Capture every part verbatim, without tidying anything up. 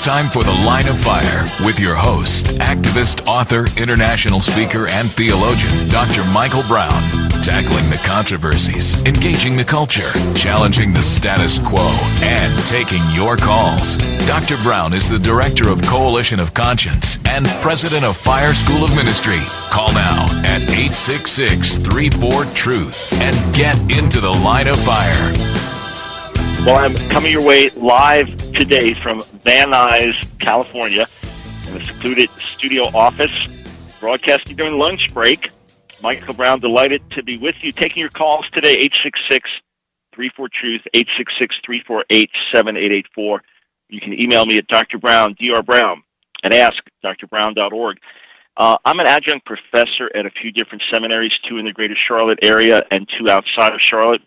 time for The Line of Fire with your host, activist, author, international speaker, and theologian, Doctor Michael Brown. Tackling the controversies, engaging the culture, challenging the status quo, and taking your calls. Doctor Brown is the director of Coalition of Conscience and president of Fire School of Ministry. Call now at eight six six, three four, TRUTH and get into the Line of Fire. Well, I'm coming your way live today from Van Nuys, California, in a secluded studio office, broadcasting during lunch break. Michael Brown, delighted to be with you. Taking your calls today, eight six six, three four, TRUTH, eight six six, three four eight, seven eight eight four. You can email me at Doctor Brown, D R Brown, and ask dr brown dot org. Uh, I'm an adjunct professor at a few different seminaries, two in the greater Charlotte area and two outside of Charlotte.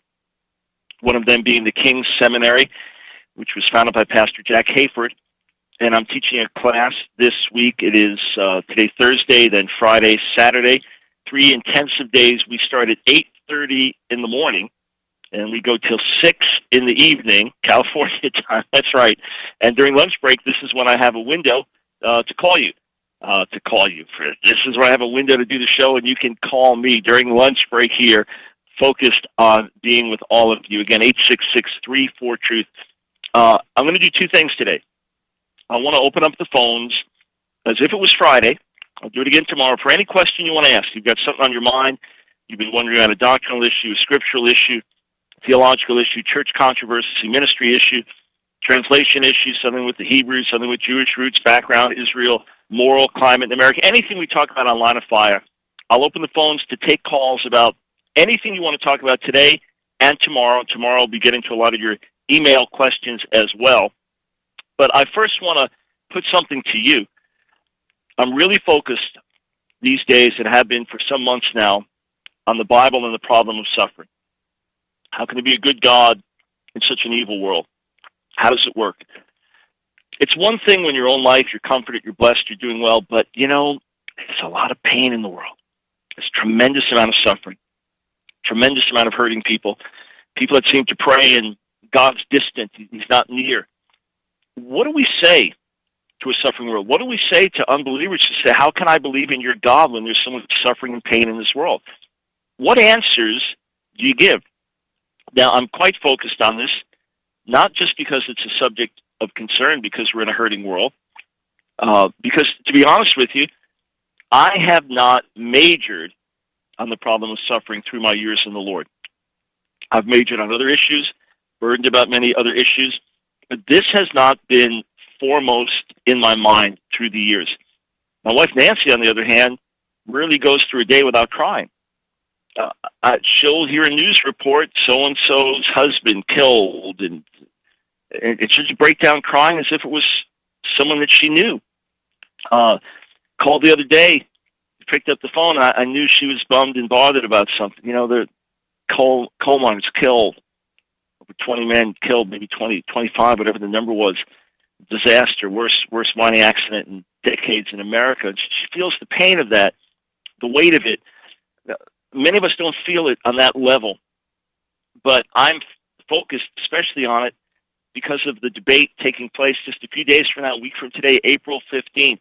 One of them being the King's Seminary, which was founded by Pastor Jack Hayford. And I'm teaching a class this week. It is uh, today Thursday, then Friday, Saturday. Three intensive days. We start at eight thirty in the morning, and we go till six in the evening, California time. That's right. And during lunch break, this is when I have a window uh, to call you. Uh, to call you. For, this is where I have a window to do the show, and you can call me during lunch break here, focused on being with all of you. Again, eight six six, three four, TRUTH. Uh, I'm going to do two things today. I want to open up the phones as if it was Friday. I'll do it again tomorrow. For any question you want to ask, you've got something on your mind, you've been wondering about a doctrinal issue, a scriptural issue, theological issue, church controversy, ministry issue, translation issue, something with the Hebrews, something with Jewish roots, background, Israel, moral, climate in America, anything we talk about on Line of Fire. I'll open the phones to take calls about anything you want to talk about today and tomorrow. Tomorrow I'll be getting to a lot of your email questions as well. But I first want to put something to you. I'm really focused these days, and have been for some months now, on the Bible and the problem of suffering. How can there be a good God in such an evil world? How does it work? It's one thing when your own life, you're comforted, you're blessed, you're doing well, but, you know, there's a lot of pain in the world. There's a tremendous amount of suffering, tremendous amount of hurting people, people that seem to pray and God's distant, he's not near. What do we say to a suffering world? What do we say to unbelievers who say, how can I believe in your God when there's so much suffering and pain in this world? What answers do you give? Now, I'm quite focused on this, not just because it's a subject of concern because we're in a hurting world, uh, because, to be honest with you, I have not majored on the problem of suffering through my years in the Lord. I've majored on other issues, burdened about many other issues, but this has not been foremost in my mind through the years. My wife Nancy, on the other hand, rarely goes through a day without crying. Uh, I, she'll hear a news report, so-and-so's husband killed, and, and it's just break down crying as if it was someone that she knew. Uh, called the other day, picked up the phone, and I, I knew she was bummed and bothered about something. You know, the coal, coal miners killed, over twenty men killed, maybe twenty, twenty-five, whatever the number was. Disaster, worst, worst mining accident in decades in America. She feels the pain of that, the weight of it. Many of us don't feel it on that level, but I'm focused especially on it because of the debate taking place just a few days from now, a week from today, April fifteenth.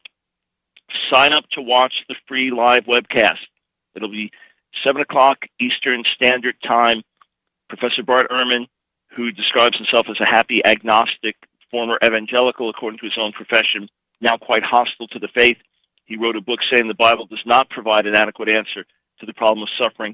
Sign up to watch the free live webcast. It'll be seven o'clock Eastern Standard Time. Professor Bart Ehrman, who describes himself as a happy agnostic, former evangelical according to his own profession, now quite hostile to the faith. He wrote a book saying the Bible does not provide an adequate answer to the problem of suffering.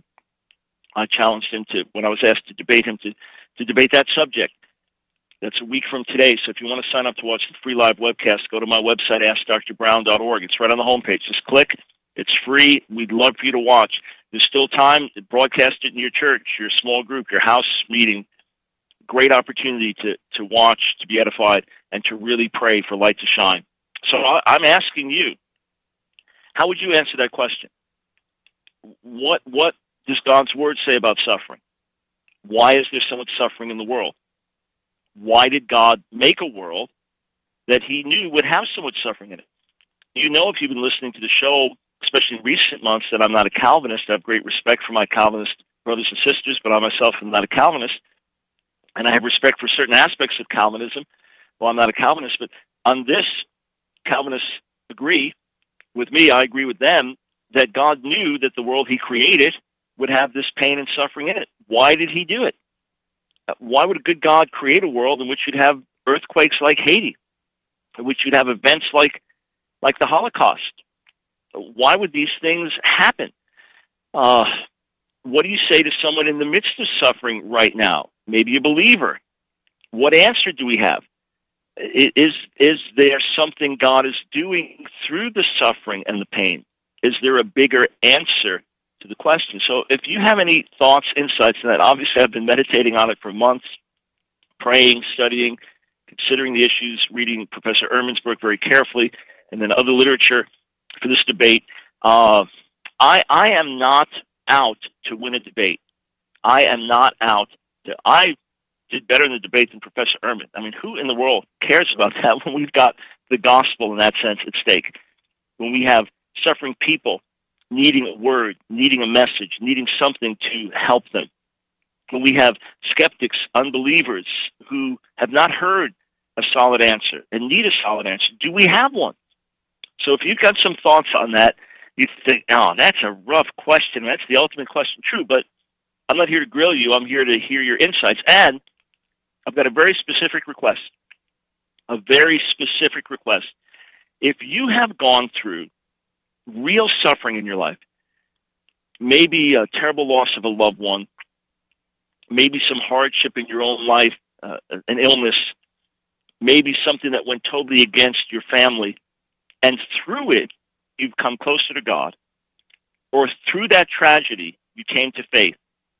I challenged him to, when I was asked to debate him, to, to debate that subject. That's a week from today, so if you want to sign up to watch the free live webcast, go to my website, ask dr brown dot org. It's right on the homepage. Just click. It's free. We'd love for you to watch. There's still time to broadcast it in your church, your small group, your house meeting. Great opportunity to, to watch, to be edified, and to really pray for light to shine. So I, I'm asking you, how would you answer that question? What what does God's Word say about suffering? Why is there so much suffering in the world? Why did God make a world that he knew would have so much suffering in it? You know, if you've been listening to the show, especially in recent months, that I'm not a Calvinist. I have great respect for my Calvinist brothers and sisters, but I myself am not a Calvinist. And I have respect for certain aspects of Calvinism. Well, I'm not a Calvinist, but On this, Calvinists agree with me, I agree with them, that God knew that the world he created would have this pain and suffering in it. Why did he do it? Why would a good God create a world in which you'd have earthquakes like Haiti, in which you'd have events like like the Holocaust? Why would these things happen? Uh, what do you say to someone in the midst of suffering right now? Maybe a believer. What answer do we have? Is, is there something God is doing through the suffering and the pain? Is there a bigger answer to the question? So if you have any thoughts, insights on that, obviously I've been meditating on it for months, praying, studying, considering the issues, reading Professor Ehrman's book very carefully, and then other literature for this debate. Uh, I, I am not out to win a debate. I am not out to, I did better in the debate than Professor Ehrman. I mean, who in the world cares about that when we've got the gospel in that sense at stake? When we have suffering people needing a word, needing a message, needing something to help them. When we have skeptics, unbelievers who have not heard a solid answer and need a solid answer. Do we have one? So if you've got some thoughts on that, you think, oh, that's a rough question. That's the ultimate question. True, but I'm not here to grill you. I'm here to hear your insights. And I've got a very specific request, a very specific request. If you have gone through real suffering in your life, maybe a terrible loss of a loved one, maybe some hardship in your own life, uh, an illness, maybe something that went totally against your family, and through it, you've come closer to God, or through that tragedy, you came to faith,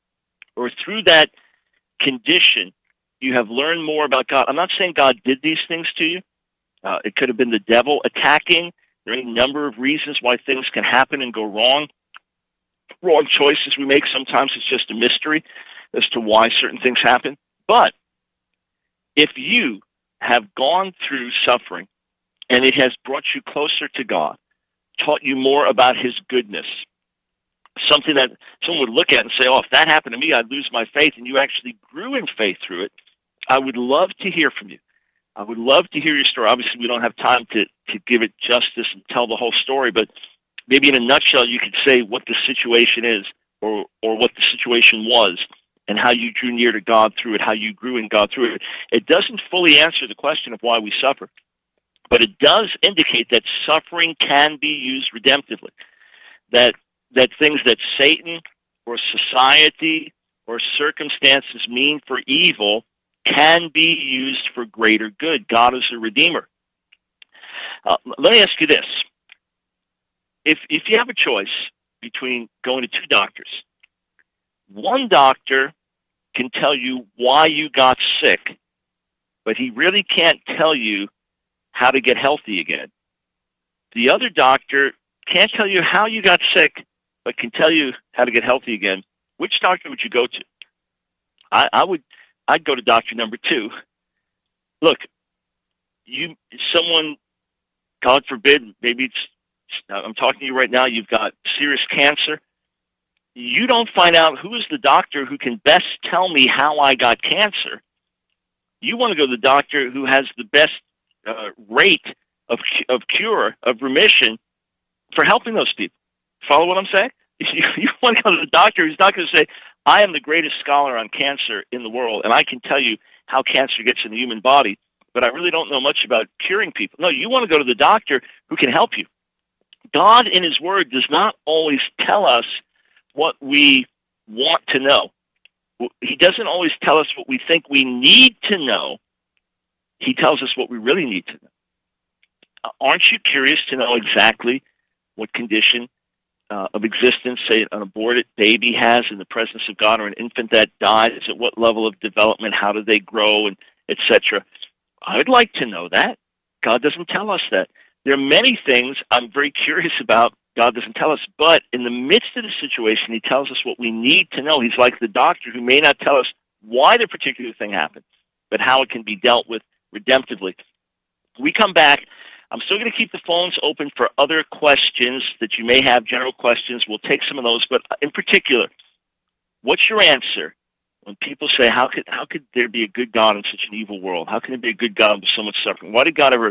or through that condition, you have learned more about God. I'm not saying God did these things to you. Uh, it could have been the devil attacking. There are any number of reasons why things can happen and go wrong. Wrong choices we make, sometimes it's just a mystery as to why certain things happen. But if you have gone through suffering and it has brought you closer to God, taught you more about his goodness, something that someone would look at and say, oh, if that happened to me, I'd lose my faith, and you actually grew in faith through it, I would love to hear from you. I would love to hear your story. Obviously, we don't have time to, to give it justice and tell the whole story, but maybe in a nutshell, you could say what the situation is, or or what the situation was, and how you drew near to God through it, how you grew in God through it. It doesn't fully answer the question of why we suffer, but it does indicate that suffering can be used redemptively, that that things that Satan or society or circumstances mean for evil can be used for greater good. God is a redeemer. Uh, let me ask you this. If if you have a choice between going to two doctors, one doctor can tell you why you got sick, but he really can't tell you how to get healthy again. The other doctor can't tell you how you got sick, but can tell you how to get healthy again. Which doctor would you go to? I, I would, I'd go to doctor number two. Look, you, someone, God forbid, maybe it's, I'm talking to you right now, you've got serious cancer. You don't find out who is the doctor who can best tell me how I got cancer. You want to go to the doctor who has the best uh, rate of of cure, of remission for helping those people. Follow what I'm saying? You, you want to go to the doctor who's not going to say, I am the greatest scholar on cancer in the world, and I can tell you how cancer gets in the human body, but I really don't know much about curing people. No, you want to go to the doctor who can help you. God in his word does not always tell us what we want to know. He doesn't always tell us what we think we need to know. He tells us what we really need to know. Aren't you curious to know exactly what condition uh, of existence, say, an aborted baby has in the presence of God, or an infant that dies? At what level of development? How do they grow, and et cetera? I'd like to know that. God doesn't tell us that. There are many things I'm very curious about. God doesn't tell us, but in the midst of the situation, he tells us what we need to know. He's like the doctor who may not tell us why the particular thing happened, but how it can be dealt with redemptively. When we come back, I'm still going to keep the phones open for other questions that you may have, general questions. We'll take some of those, but in particular, what's your answer when people say, how could how could there be a good God in such an evil world? How can there be a good God with so much suffering? Why did God ever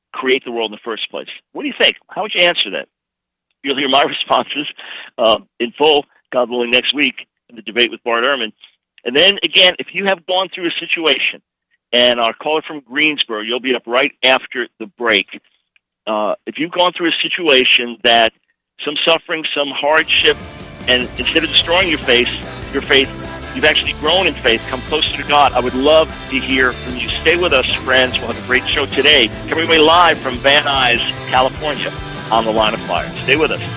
create the world in the first place? What do you think? How would you answer that? You'll hear my responses uh, in full, God willing, next week in the debate with Bart Ehrman. And then, again, if you have gone through a situation, and our caller from Greensboro, you'll be up right after the break. Uh, if you've gone through a situation that some suffering, some hardship, and instead of destroying your faith, your faith, you've actually grown in faith, come closer to God, I would love to hear from you. Stay with us, friends. We'll have a great show today. Coming away live from Van Nuys, California, on the Line of Fire. Stay with us.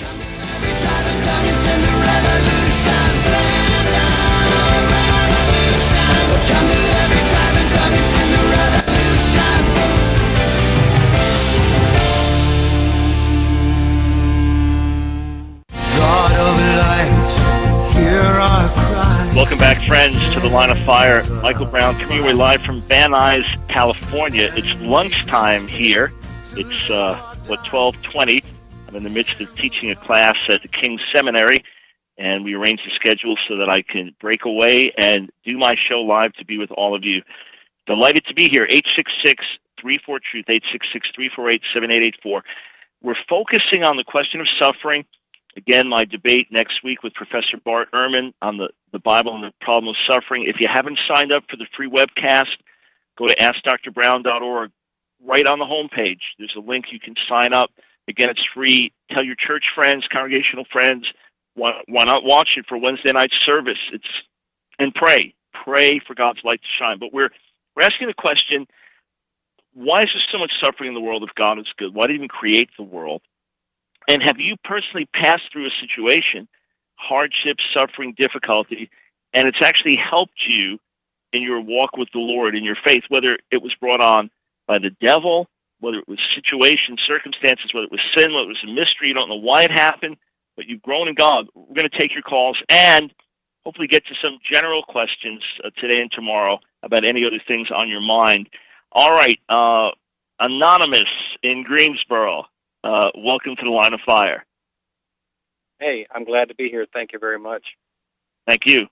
Welcome back, friends, to the Line of Fire. Michael Brown coming your way live from Van Nuys, California. It's lunchtime here. It's, uh, what, twelve twenty. I'm in the midst of teaching a class at the King's Seminary, and we arranged the schedule so that I can break away and do my show live to be with all of you. Delighted to be here. eight six six, three four, truth, eight six six, three four eight, seven eight eight four. We're focusing on the question of suffering. Again, my debate next week with Professor Bart Ehrman on the, the Bible and the problem of suffering. If you haven't signed up for the free webcast, go to ask dr brown dot org. Right on the homepage, there's a link you can sign up. Again, it's free. Tell your church friends, congregational friends, why, why not watch it for Wednesday night service? It's and pray. Pray for God's light to shine. But we're, we're asking the question, why is there so much suffering in the world if God is good? Why did he even create the world? And have you personally passed through a situation, hardship, suffering, difficulty, and it's actually helped you in your walk with the Lord, in your faith, whether it was brought on by the devil, whether it was situations, circumstances, whether it was sin, whether it was a mystery, you don't know why it happened, but you've grown in God. We're going to take your calls and hopefully get to some general questions uh, today and tomorrow about any other things on your mind. All right, uh, Anonymous in Greensboro. Uh, welcome to the Line of Fire. Hey, I'm glad to be here. Thank you very much. Thank you.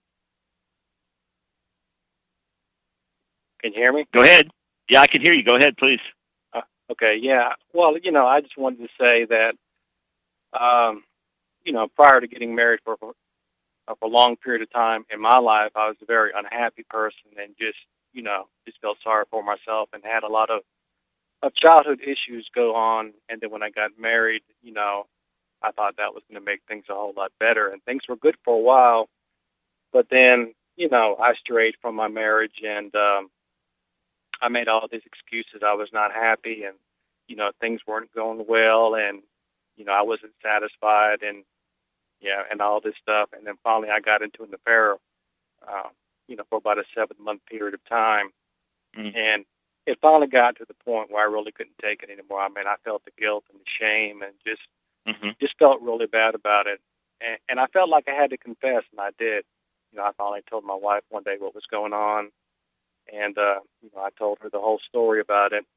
Can you hear me? Go ahead. Yeah, I can hear you. Go ahead, please. Uh, okay, yeah. Well, you know, I just wanted to say that, um, you know, prior to getting married for, for a long period of time in my life, I was a very unhappy person and just, you know, just felt sorry for myself and had a lot of of childhood issues go on, and then when I got married, you know, I thought that was going to make things a whole lot better, and things were good for a while, but then, you know, I strayed from my marriage, and um, I made all these excuses. I was not happy, and, you know, things weren't going well, and, you know, I wasn't satisfied, and, yeah, and all this stuff, and then finally I got into an affair, uh, you know, for about a seven-month period of time, mm-hmm. and it finally got to the point where I really couldn't take it anymore. I mean, I felt the guilt and the shame and just mm-hmm. just felt really bad about it. And, and I felt like I had to confess, and I did. You know, I finally told my wife one day what was going on, and, uh, you know, I told her the whole story about it.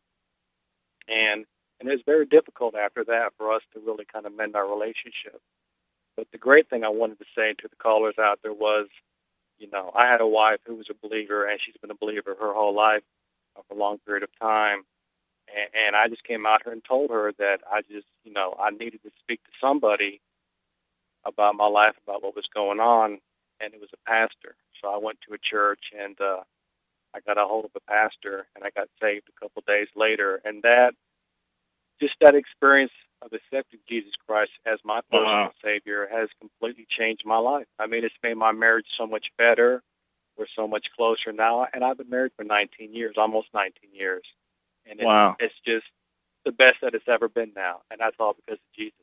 And, and it was very difficult after that for us to really kind of mend our relationship. But the great thing I wanted to say to the callers out there was, you know, I had a wife who was a believer, and she's been a believer her whole life, for a long period of time, and, and I just came out here and told her that I just, you know, I needed to speak to somebody about my life, about what was going on, and it was a pastor. So I went to a church, and uh, I got a hold of a pastor, and I got saved a couple of days later, and that, just that experience of accepting Jesus Christ as my personal wow. Savior has completely changed my life. I mean, it's made my marriage so much better. We're so much closer now, and I've been married for nineteen years, almost nineteen years. And it, wow. it's just the best that it's ever been now, and that's all because of Jesus.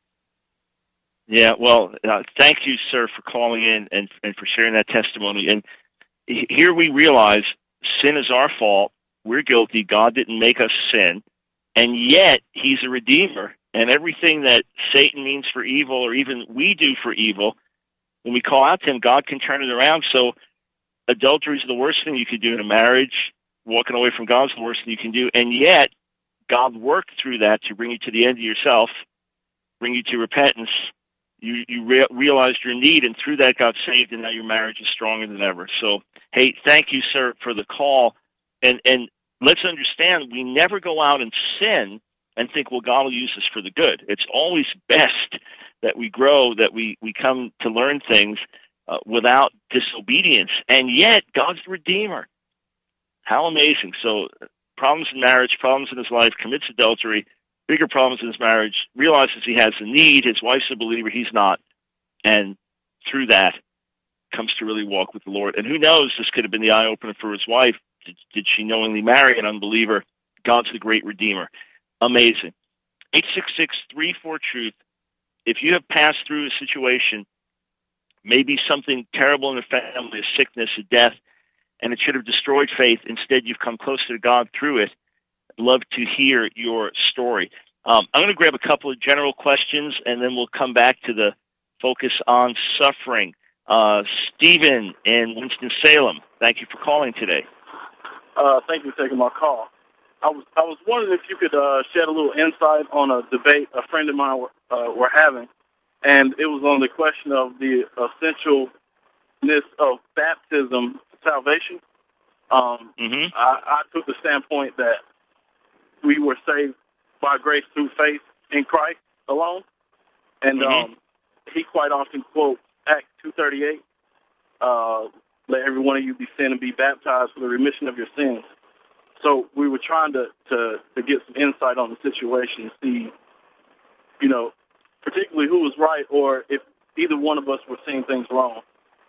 Yeah, well, uh, thank you, sir, for calling in and, and for sharing that testimony. And here we realize sin is our fault. We're guilty. God didn't make us sin, and yet he's a redeemer. And everything that Satan means for evil, or even we do for evil, when we call out to him, God can turn it around. So adultery is the worst thing you could do in a marriage. Walking away from God is the worst thing you can do. And yet, God worked through that to bring you to the end of yourself, bring you to repentance. You you re- realized your need, and through that got saved, and now your marriage is stronger than ever. So, hey, thank you, sir, for the call. And and let's understand, we never go out and sin and think, well, God will use this for the good. It's always best that we grow, that we, we come to learn things uh, without disobedience. And yet, God's the Redeemer. How amazing. So problems in marriage, problems in his life, commits adultery, bigger problems in his marriage, realizes he has a need, his wife's a believer, he's not. And through that, comes to really walk with the Lord. And who knows, this could have been the eye-opener for his wife. Did, did she knowingly marry an unbeliever? God's the great Redeemer. Amazing. eight six six, three four, truth. If you have passed through a situation, maybe something terrible in the family, a sickness, a death, and it should have destroyed faith, instead you've come closer to God through it, I'd love to hear your story. Um, I'm going to grab a couple of general questions, and then we'll come back to the focus on suffering. Uh, Stephen in Winston-Salem, thank you for calling today. Uh, thank you for taking my call. I was I was wondering if you could uh, shed a little insight on a debate a friend of mine were, uh, were having, and it was on the question of the essentialness of baptism to salvation. Um, mm-hmm. I, I took the standpoint that we were saved by grace through faith in Christ alone, and mm-hmm. um, he quite often quotes Acts two thirty-eight, uh, let every one of you be sin and be baptized for the remission of your sins. So we were trying to, to, to get some insight on the situation, see, you know, particularly who was right or if either one of us were seeing things wrong.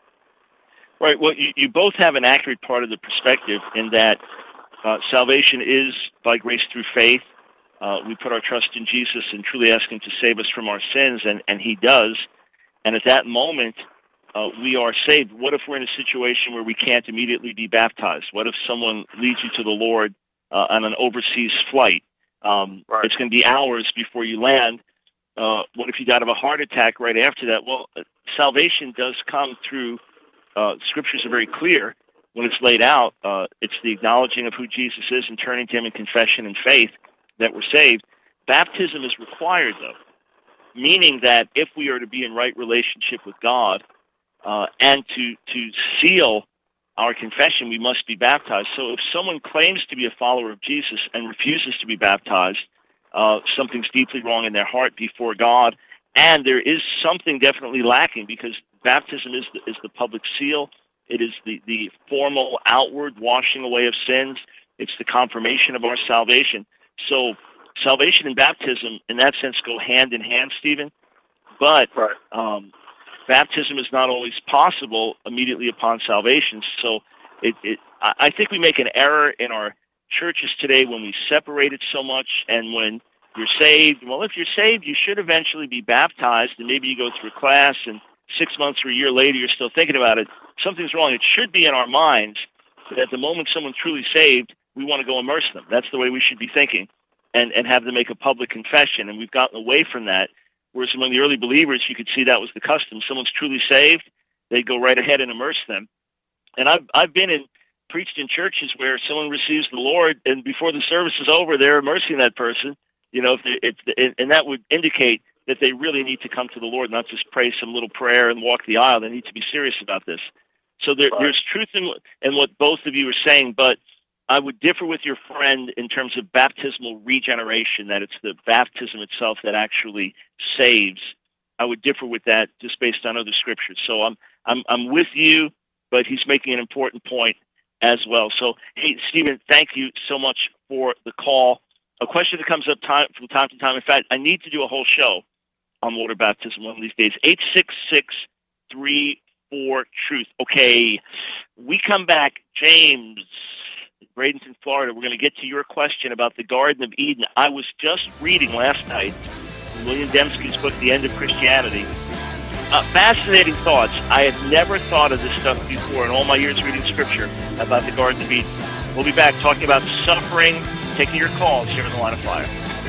Right. Well, you, you both have an accurate part of the perspective in that uh, salvation is by grace through faith. Uh, we put our trust in Jesus and truly ask him to save us from our sins, and, and he does. And at that moment, uh, we are saved. What if we're in a situation where we can't immediately be baptized? What if someone leads you to the Lord uh, on an overseas flight? Um, right. It's going to be hours before you land. Uh, what if you died of a heart attack right after that? Well, salvation does come through, uh, scriptures are very clear when it's laid out. Uh, it's the acknowledging of who Jesus is and turning to him in confession and faith that we're saved. Baptism is required, though, meaning that if we are to be in right relationship with God uh, and to, to seal our confession, we must be baptized. So if someone claims to be a follower of Jesus and refuses to be baptized, uh, something's deeply wrong in their heart before God, and there is something definitely lacking, because baptism is the, is the public seal. It is the, the formal outward washing away of sins. It's the confirmation of our salvation. So salvation and baptism, in that sense, go hand in hand, Stephen. But right. um, baptism is not always possible immediately upon salvation. So it, it, I think we make an error in our churches today when we separate it so much, and when you're saved, well, if you're saved, you should eventually be baptized, and maybe you go through a class, and six months or a year later, you're still thinking about it. Something's wrong. It should be in our minds that at the moment someone's truly saved, we want to go immerse them. That's the way we should be thinking, and, and have them make a public confession, and we've gotten away from that. Whereas among the early believers, you could see that was the custom. Someone's truly saved, they'd go right ahead and immerse them. And I've, I've been in, preached in churches where someone receives the Lord, and before the service is over, they're immersing that person, you know, if it's, and that would indicate that they really need to come to the Lord, not just pray some little prayer and walk the aisle. They need to be serious about this. So there, there's truth in, in what both of you are saying, but I would differ with your friend in terms of baptismal regeneration, that it's the baptism itself that actually saves. I would differ with that just based on other scriptures. So I'm I'm I'm with you, but he's making an important point as well. So, hey, Stephen, thank you so much for the call. A question that comes up time, from time to time. In fact, I need to do a whole show on water baptism one of these days. eight six six, three four, truth. Okay, we come back. James, Bradenton, Florida, we're going to get to your question about the Garden of Eden. I was just reading last night William Dembski's book, The End of Christianity. Uh, fascinating thoughts. I had never thought of this stuff before in all my years reading Scripture about the Garden of Eden. We'll be back talking about suffering, taking your calls here in the Line of Fire.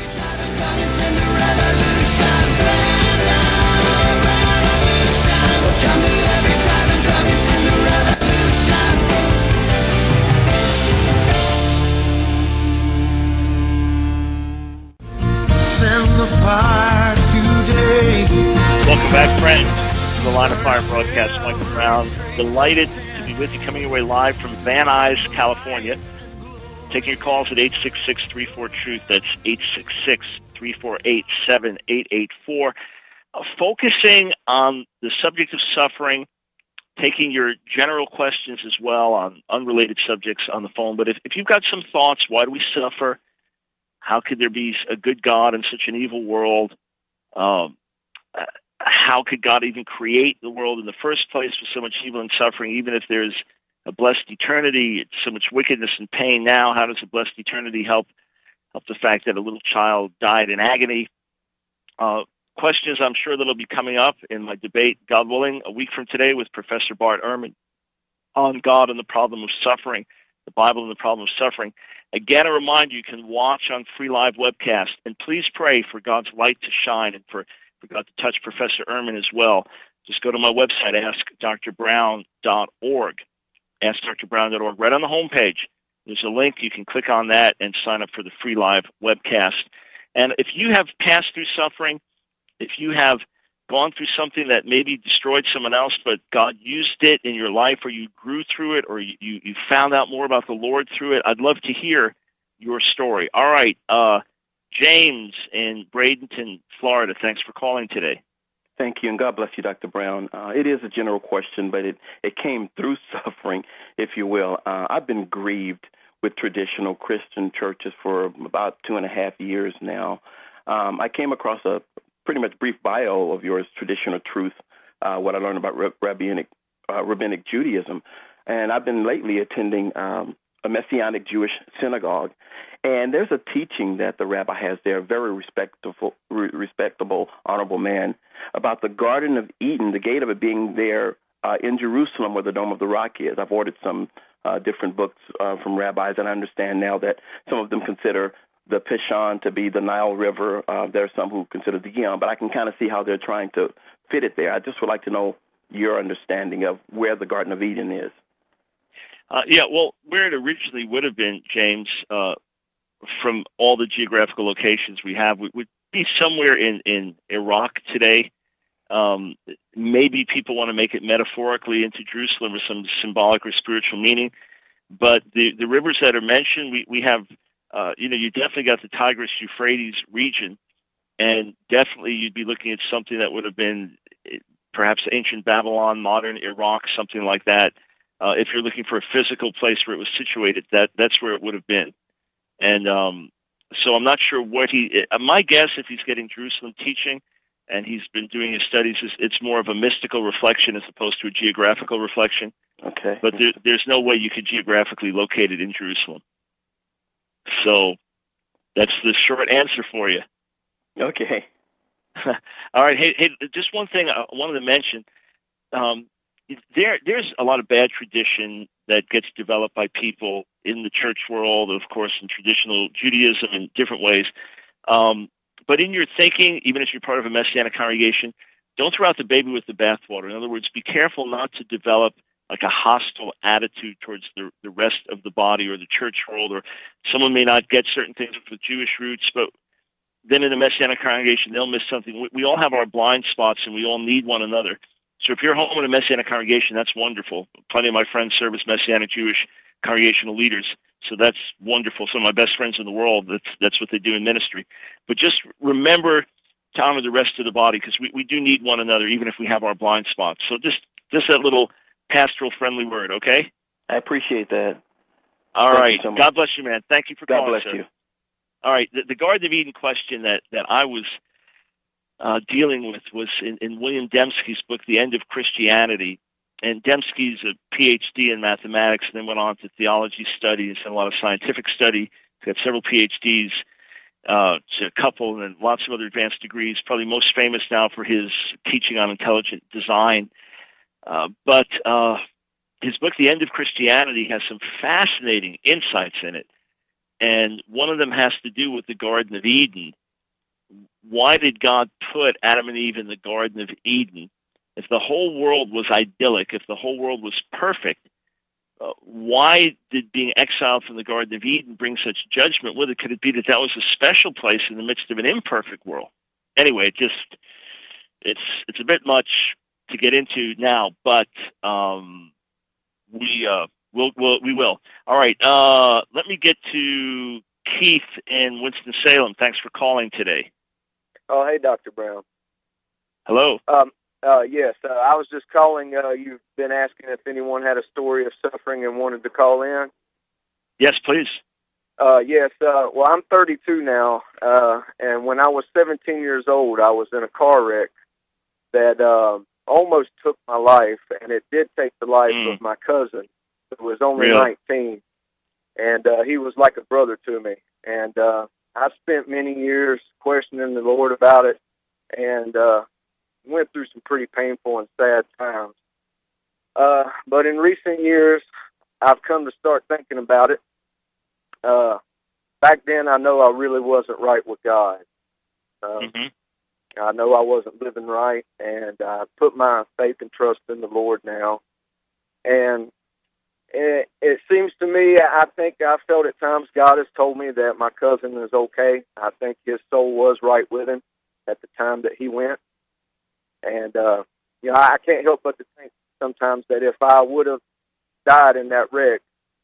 Fire today. Welcome back, friends, to the Line of Fire broadcast. Michael Brown, delighted to be with you, coming your way live from Van Nuys, California. Taking your calls at eight six six, three four, TRUTH. That's eight six six, three four eight, seven eight eight four. Uh, focusing on the subject of suffering, taking your general questions as well on unrelated subjects on the phone. But if, if you've got some thoughts, why do we suffer? How could there be a good God in such an evil world? Um, how could God even create the world in the first place with so much evil and suffering, even if there's a blessed eternity, so much wickedness and pain now? How does a blessed eternity help help the fact that a little child died in agony? Uh, questions I'm sure that'll be coming up in my debate, God willing, a week from today with Professor Bart Ehrman on God and the problem of suffering, the Bible and the problem of suffering. Again, a reminder, you can watch on free live webcast, and please pray for God's light to shine and for, for God to touch Professor Ehrman as well. Just go to my website, ask dr brown dot org. ask dr brown dot org. Right on the homepage, there's a link. You can click on that and sign up for the free live webcast. And if you have passed through suffering, if you have gone through something that maybe destroyed someone else, but God used it in your life, or you grew through it, or you, you found out more about the Lord through it, I'd love to hear your story. All right, uh, James in Bradenton, Florida, thanks for calling today. Thank you, and God bless you, Doctor Brown. Uh, it is a general question, but it, it came through suffering, if you will. Uh, I've been grieved with traditional Christian churches for about two and a half years now. Um, I came across a pretty much brief bio of yours, Traditional Truth, uh, what I learned about rabbinic, uh, rabbinic Judaism. And I've been lately attending um, a Messianic Jewish synagogue. And there's a teaching that the rabbi has there, a very respectable, respectable, honorable man, about the Garden of Eden, the gate of it being there uh, in Jerusalem where the Dome of the Rock is. I've ordered some uh, different books uh, from rabbis, and I understand now that some of them consider the Pishon to be the Nile River. Uh, there are some who consider the Gihon, but I can kind of see how they're trying to fit it there. I just would like to know your understanding of where the Garden of Eden is. Uh, yeah, well, where it originally would have been, James, uh, from all the geographical locations we have, would, would be somewhere in, in Iraq today. Um, maybe people want to make it metaphorically into Jerusalem or some symbolic or spiritual meaning. But the, the rivers that are mentioned, we, we have, uh, you know, you definitely got the Tigris-Euphrates region, and definitely you'd be looking at something that would have been perhaps ancient Babylon, modern Iraq, something like that. Uh, if you're looking for a physical place where it was situated, that that's where it would have been. And um, so I'm not sure what he, uh, my guess, if he's getting Jerusalem teaching and he's been doing his studies, is it's more of a mystical reflection as opposed to a geographical reflection. Okay. But there, there's no way you could geographically locate it in Jerusalem. So that's the short answer for you. Okay. All right. Hey, hey, just one thing I wanted to mention. Um, there, there's a lot of bad tradition that gets developed by people in the church world, of course, in traditional Judaism in different ways. Um, but in your thinking, even if you're part of a Messianic congregation, don't throw out the baby with the bathwater. In other words, be careful not to develop like a hostile attitude towards the, the rest of the body or the church world, or someone may not get certain things with Jewish roots, but then in a Messianic congregation, they'll miss something. We, we all have our blind spots, and we all need one another. So if you're home in a Messianic congregation, that's wonderful. Plenty of my friends serve as Messianic Jewish congregational leaders, so that's wonderful. Some of my best friends in the world, that's that's what they do in ministry. But just remember to honor the rest of the body, because we, we do need one another, even if we have our blind spots. So just, just that little pastoral friendly word, okay? I appreciate that. All Thank right. So God bless you, man. Thank you for God calling, bless sir. you. All right. The, the Garden of Eden question that, that I was uh, dealing with was in, in William Dembski's book, The End of Christianity. And Dembski's a P H D in mathematics and then went on to theology studies and a lot of scientific study. He's got several P H Ds, uh, a couple, and then lots of other advanced degrees, probably most famous now for his teaching on intelligent design. Uh, but uh, his book, The End of Christianity, has some fascinating insights in it. And one of them has to do with the Garden of Eden. Why did God put Adam and Eve in the Garden of Eden? If the whole world was idyllic, if the whole world was perfect, uh, why did being exiled from the Garden of Eden bring such judgment with it? Could it be that that was a special place in the midst of an imperfect world? Anyway, it just it's it's a bit much to get into now, but um, we uh, We'll, we'll, we will. All right. Uh, let me get to Keith in Winston-Salem. Thanks for calling today. Oh, hey, Doctor Brown. Hello. Um, uh, yes, uh, I was just calling. Uh, you've been asking if anyone had a story of suffering and wanted to call in. Yes, please. Uh, yes. Uh, well, I'm thirty-two now, uh, and when I was seventeen years old, I was in a car wreck that uh, almost took my life, and it did take the life Mm. of my cousin, who was only Really? nineteen, and uh, he was like a brother to me. And uh, I spent many years questioning the Lord about it, and uh, went through some pretty painful and sad times. Uh, but in recent years, I've come to start thinking about it. Uh, back then, I know I really wasn't right with God. Uh, Mm-hmm. I know I wasn't living right, and I put my faith and trust in the Lord now. And it, it seems to me, I think I felt at times God has told me that my cousin is okay. I think his soul was right with him at the time that he went. And, uh, you know, I can't help but to think sometimes that if I would have died in that wreck,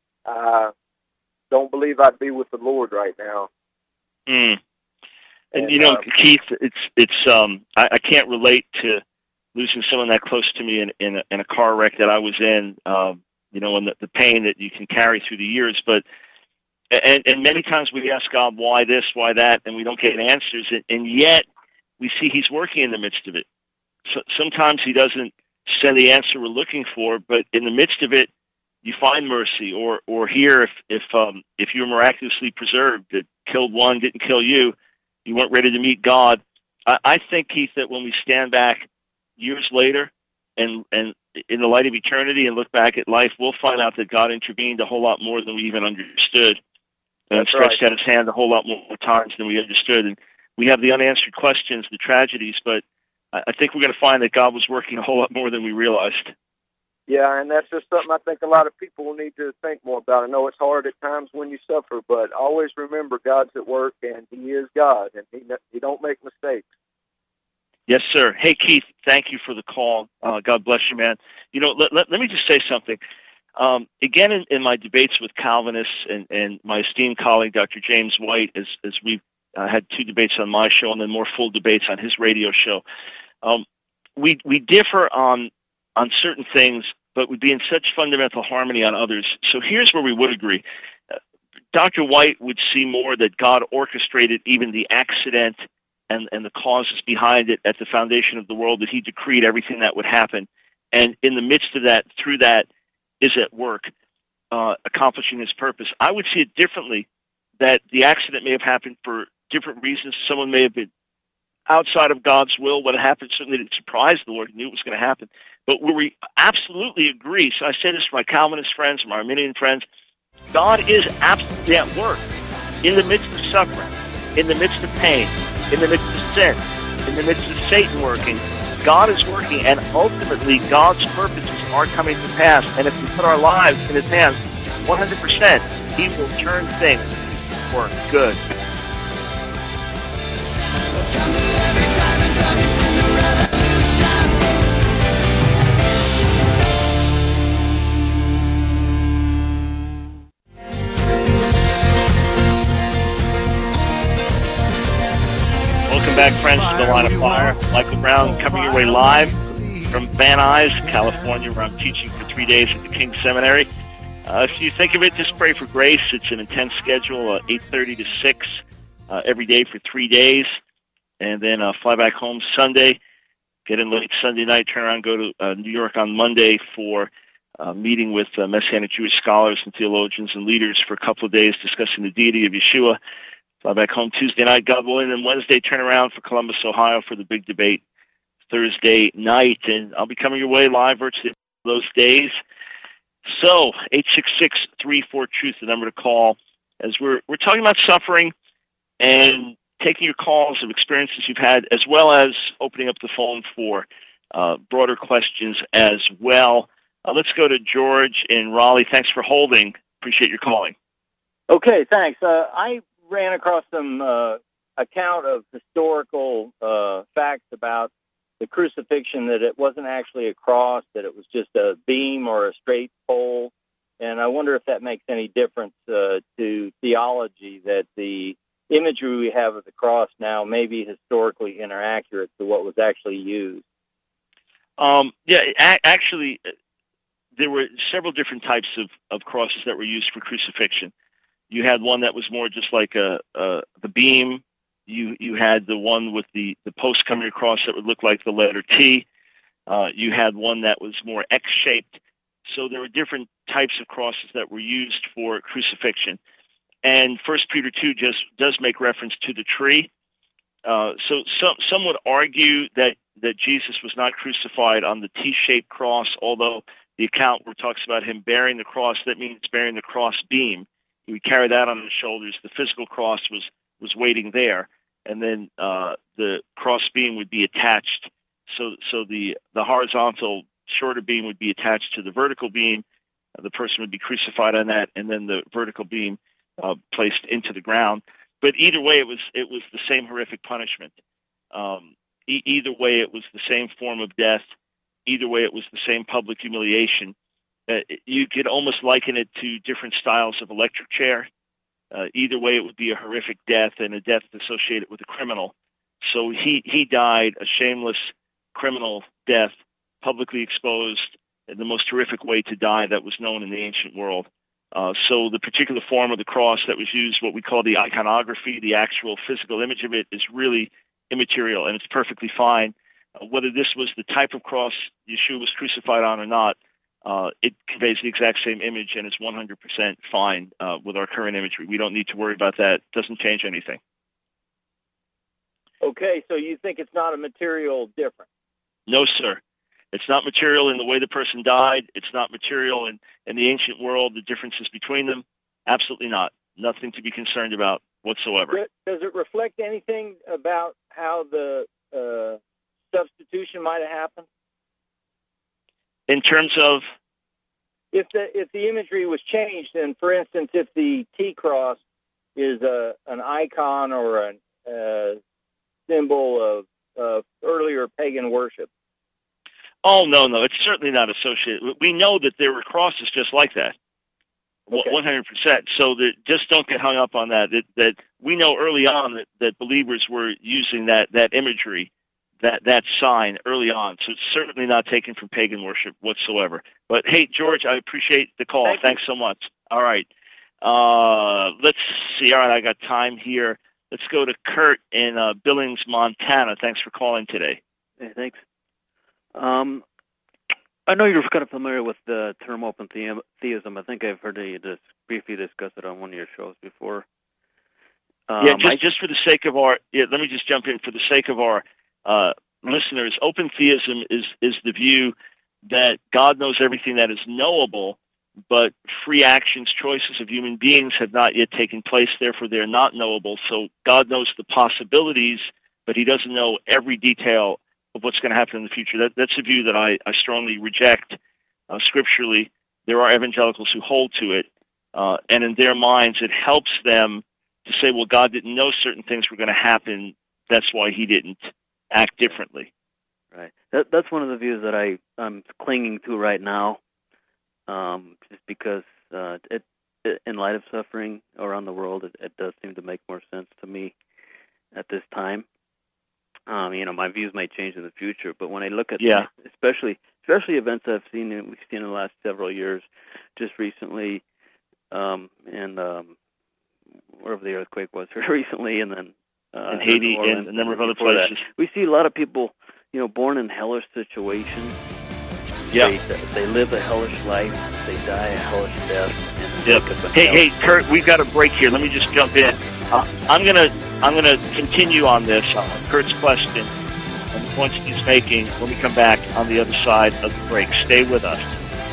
I don't believe I'd be with the Lord right now. Mm. And, And, you know, uh, Keith, it's, it's, um, I, I can't relate to losing someone that close to me in, in, a, in a car wreck that I was in, um, you know, and the, the pain that you can carry through the years. But, and, and many times we ask God, why this, why that, and we don't get answers. And, and yet we see he's working in the midst of it. So, sometimes he doesn't send the answer we're looking for, but in the midst of it, you find mercy. Or, or here, if, if, um, if you were miraculously preserved, that killed one, didn't kill you, you weren't ready to meet God. I, I think, Keith, that when we stand back years later and, and in the light of eternity and look back at life, we'll find out that God intervened a whole lot more than we even understood, and That's stretched right. out his hand a whole lot more times than we understood. And we have the unanswered questions, the tragedies, but I, I think we're going to find that God was working a whole lot more than we realized. Yeah, and that's just something I think a lot of people will need to think more about. I know it's hard at times when you suffer, but always remember God's at work, and he is God, and he, he don't make mistakes. Yes, sir. Hey, Keith, thank you for the call. Uh, God bless you, man. You know, let, let, let me just say something. Um, again, in, in my debates with Calvinists and, and my esteemed colleague, Doctor James White, as, as we've uh, had two debates on my show and then more full debates on his radio show, um, we we differ on on certain things, but would be in such fundamental harmony on others. So here's where we would agree. Uh, Doctor White would see more that God orchestrated even the accident and, and the causes behind it at the foundation of the world, that he decreed everything that would happen. And in the midst of that, through that, is at work, uh, accomplishing his purpose. I would see it differently, that the accident may have happened for different reasons. Someone may have been outside of God's will. What happened certainly didn't surprise the Lord. He knew it was going to happen. But where we absolutely agree, so I say this to my Calvinist friends, my Arminian friends, God is absolutely at work in the midst of suffering, in the midst of pain, in the midst of sin, in the midst of Satan working. God is working, and ultimately God's purposes are coming to pass. And if we put our lives in his hands, one hundred percent, he will turn things for good. Welcome back, friends, to the Line of Fire. Michael Brown coming your way live from Van Nuys, California, where I'm teaching for three days at the King Seminary. Uh, if you think of it, just pray for grace. It's an intense schedule, uh, eight thirty to six uh, every day for three days, and then uh, fly back home Sunday, get in late Sunday night, turn around, go to uh, New York on Monday for a meeting with uh, Messianic Jewish scholars and theologians and leaders for a couple of days discussing the deity of Yeshua. Fly back home Tuesday night, God willing, and Wednesday turn around for Columbus, Ohio for the big debate Thursday night. And I'll be coming your way live virtually those days. So, eight six six, three four, truth, the number to call, as we're we're talking about suffering and taking your calls of experiences you've had, as well as opening up the phone for uh, broader questions as well. Uh, let's go to George in Raleigh. Thanks for holding. Appreciate your calling. Okay, thanks. Uh, I ran across some uh, account of historical uh, facts about the crucifixion, that it wasn't actually a cross, that it was just a beam or a straight pole. And I wonder if that makes any difference uh, to theology, that the imagery we have of the cross now may be historically inaccurate to what was actually used. Um, yeah, a- actually, there were several different types of, of crosses that were used for crucifixion. You had one that was more just like a, a the beam. You you had the one with the, the post coming across that would look like the letter T. Uh, you had one that was more X-shaped. So there were different types of crosses that were used for crucifixion. And First Peter two just does make reference to the tree. Uh, so some some would argue that, that Jesus was not crucified on the T-shaped cross, although the account where it talks about him bearing the cross, that means bearing the cross beam. He would carry that on his shoulders. The physical cross was, was waiting there, and then uh, the cross beam would be attached. So so the, the horizontal shorter beam would be attached to the vertical beam. Uh, the person would be crucified on that, and then the vertical beam uh, placed into the ground. But either way, it was it was the same horrific punishment. Um, e- either way, it was the same form of death. Either way, it was the same public humiliation. Uh, you could almost liken it to different styles of electric chair. Uh, either way, it would be a horrific death and a death associated with a criminal. So he, he died a shameless criminal death, publicly exposed, and the most horrific way to die that was known in the ancient world. Uh, so the particular form of the cross that was used, what we call the iconography, the actual physical image of it, is really immaterial, and it's perfectly fine. Uh, whether this was the type of cross Yeshua was crucified on or not, uh, it conveys the exact same image, and it's one hundred percent fine uh, with our current imagery. We don't need to worry about that. It doesn't change anything. Okay, so you think it's not a material difference? No, sir. It's not material in the way the person died. It's not material in, in the ancient world, the differences between them. Absolutely not. Nothing to be concerned about whatsoever. Does it reflect anything about how the uh, substitution might have happened? In terms of? If the if the imagery was changed, and for instance, if the T cross is a, an icon or a uh, symbol of uh, earlier pagan worship. Oh, no, no. It's certainly not associated. We know that there were crosses just like that. Okay. one hundred percent. So that just don't get hung up on that. That, that we know early on that, that believers were using that, that imagery, that, that sign early on. So it's certainly not taken from pagan worship whatsoever. But, hey, George, I appreciate the call. Thank Thanks so much. All right. Uh, let's see. All right, I got time here. Let's go to Kurt in uh, Billings, Montana. Thanks for calling today. Hey, thanks. Um, I know you're kind of familiar with the term open theism. I think I've heard you just briefly discuss it on one of your shows before. Um, yeah, just, I, just for the sake of our, yeah, let me just jump in. For the sake of our uh, listeners, open theism is, is the view that God knows everything that is knowable, but free actions, choices of human beings have not yet taken place, therefore they're not knowable. So God knows the possibilities, but he doesn't know every detail of what's going to happen in the future. That, that's a view that I, I strongly reject uh, scripturally. There are evangelicals who hold to it, uh, and in their minds it helps them to say, well, God didn't know certain things were going to happen, that's why he didn't act differently. Right. That, that's one of the views that I, I'm clinging to right now, um, just because uh, it, it, in light of suffering around the world, it, it does seem to make more sense to me at this time. Um, you know, my views might change in the future, but when I look at, yeah. especially especially events I've seen, we've seen in the last several years, just recently, um, and um, wherever the earthquake was recently, and then uh, in Haiti and a number of other places, that, we see a lot of people, you know, born in hellish situations. Yeah, they, they live a hellish life, they die a hellish death. Yep. Hey, hey, Kurt, we've got a break here. Let me just jump in. Uh, I'm gonna. I'm going to continue on this, on Kurt's question, and the points he's making when we come back on the other side of the break. Stay with us.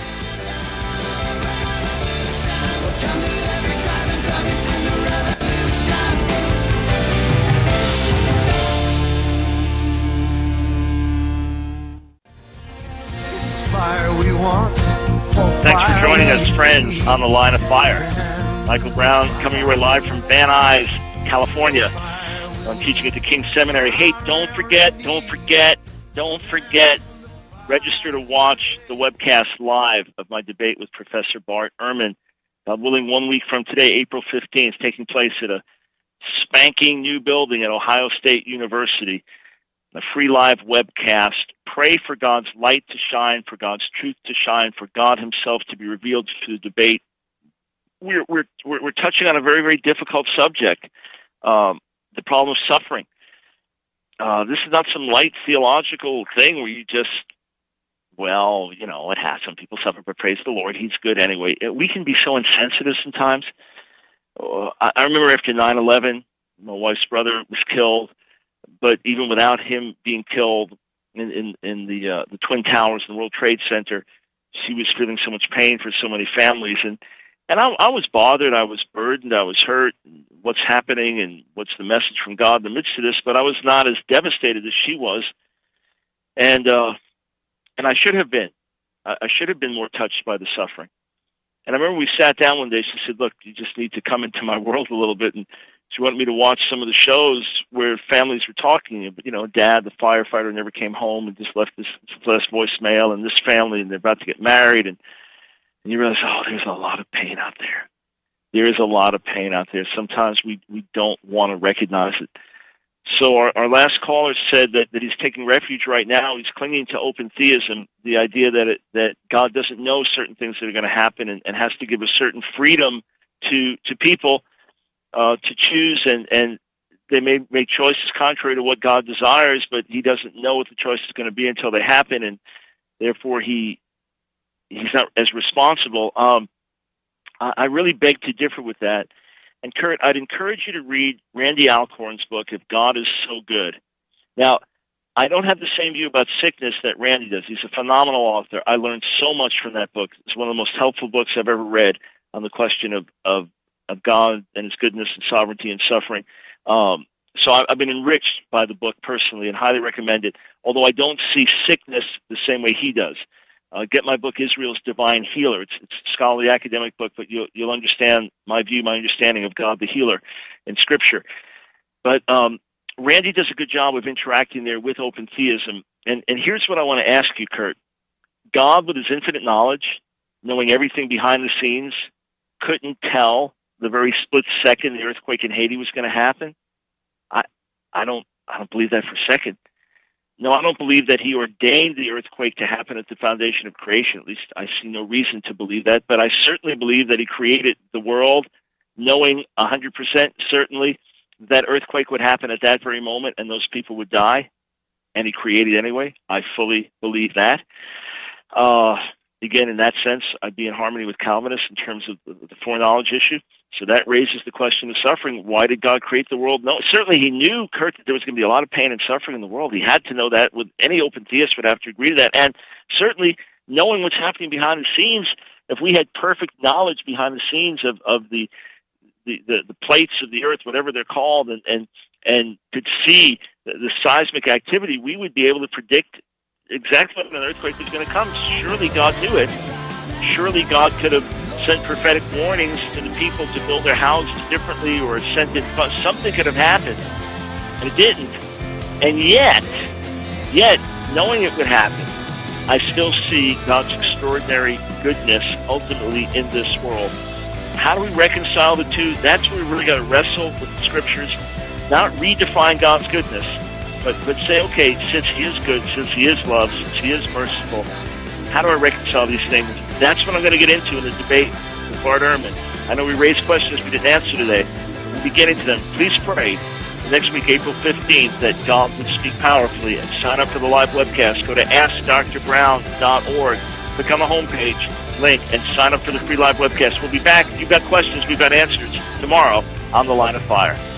Thanks for joining us, friends, on the Line of Fire. Michael Brown coming your way live from Van Nuys, California. I'm teaching at the King's Seminary. Hey, don't forget, don't forget, don't forget register to watch the webcast live of my debate with Professor Bart Ehrman. God willing, one week from today, April fifteenth, taking place at a spanking new building at Ohio State University. A free live webcast. Pray for God's light to shine, for God's truth to shine, for God himself to be revealed through the debate. We're, we're, we're, we're touching on a very, very difficult subject, um, the problem of suffering. Uh, this is not some light theological thing where you just, well, you know, it has. Some people suffer, but praise the Lord, he's good anyway. We can be so insensitive sometimes. Uh, I, I remember after nine eleven, my wife's brother was killed, but even without him being killed in, in, in the uh, the Twin Towers and the World Trade Center, she was feeling so much pain for so many families. And, and I, I was bothered, I was burdened, I was hurt. What's happening and what's the message from God in the midst of this? But I was not as devastated as she was. And uh, and I should have been. I, I should have been more touched by the suffering. And I remember we sat down one day, she said, look, you just need to come into my world a little bit. And she wanted me to watch some of the shows where families were talking. You know, dad, the firefighter, never came home and just left this, this last voicemail, and this family, and they're about to get married. And, and you realize, oh, there's a lot of pain out there. There is a lot of pain out there. Sometimes we, we don't want to recognize it. So our, our last caller said that, that he's taking refuge right now. He's clinging to open theism, the idea that it, that God doesn't know certain things that are going to happen and, and has to give a certain freedom to to people uh, to choose, and, and they may make choices contrary to what God desires, but he doesn't know what the choice is going to be until they happen, and therefore he he's not as responsible. Um, I, I really beg to differ with that. And Kurt, I'd encourage you to read Randy Alcorn's book, If God Is So Good. Now, I don't have the same view about sickness that Randy does. He's a phenomenal author. I learned so much from that book. It's one of the most helpful books I've ever read on the question of, of, of God and his goodness and sovereignty and suffering. Um, so I, I've been enriched by the book personally and highly recommend it, although I don't see sickness the same way he does. Uh, get my book, Israel's Divine Healer. It's, it's a scholarly academic book, but you'll, you'll understand my view, my understanding of God the Healer in Scripture. But um, Randy does a good job of interacting there with open theism. And, and here's what I want to ask you, Kurt. God, with his infinite knowledge, knowing everything behind the scenes, couldn't tell the very split second the earthquake in Haiti was going to happen? I, I don't, I don't believe that for a second. No, I don't believe that he ordained the earthquake to happen at the foundation of creation. At least I see no reason to believe that. But I certainly believe that he created the world knowing one hundred percent certainly that earthquake would happen at that very moment and those people would die. And he created anyway. I fully believe that. Uh, again, in that sense, I'd be in harmony with Calvinists in terms of the foreknowledge issue. So that raises the question of suffering. Why did God create the world? No, certainly he knew, Kurt, that there was going to be a lot of pain and suffering in the world. He had to know that. With any open theist would have to agree to that. And certainly knowing what's happening behind the scenes, if we had perfect knowledge behind the scenes of, of the, the, the, the plates of the earth, whatever they're called, and, and, and could see the, the seismic activity, we would be able to predict exactly when an earthquake was going to come. Surely God knew it. Surely God could have sent prophetic warnings to the people to build their houses differently, or sent it, something could have happened, and it didn't. And yet, yet, knowing it would happen, I still see God's extraordinary goodness ultimately in this world. How do we reconcile the two? That's where we really got to wrestle with the Scriptures, not redefine God's goodness, but, but say, okay, since he is good, since he is love, since he is merciful, how do I reconcile these things? That's what I'm going to get into in the debate with Bart Ehrman. I know we raised questions we didn't answer today. We'll be getting to them. Please pray next week, April fifteenth, that God would speak powerfully, and sign up for the live webcast. Go to ask dr brown dot org. Click on the homepage link and sign up for the free live webcast. We'll be back. If you've got questions, we've got answers tomorrow on The Line of Fire.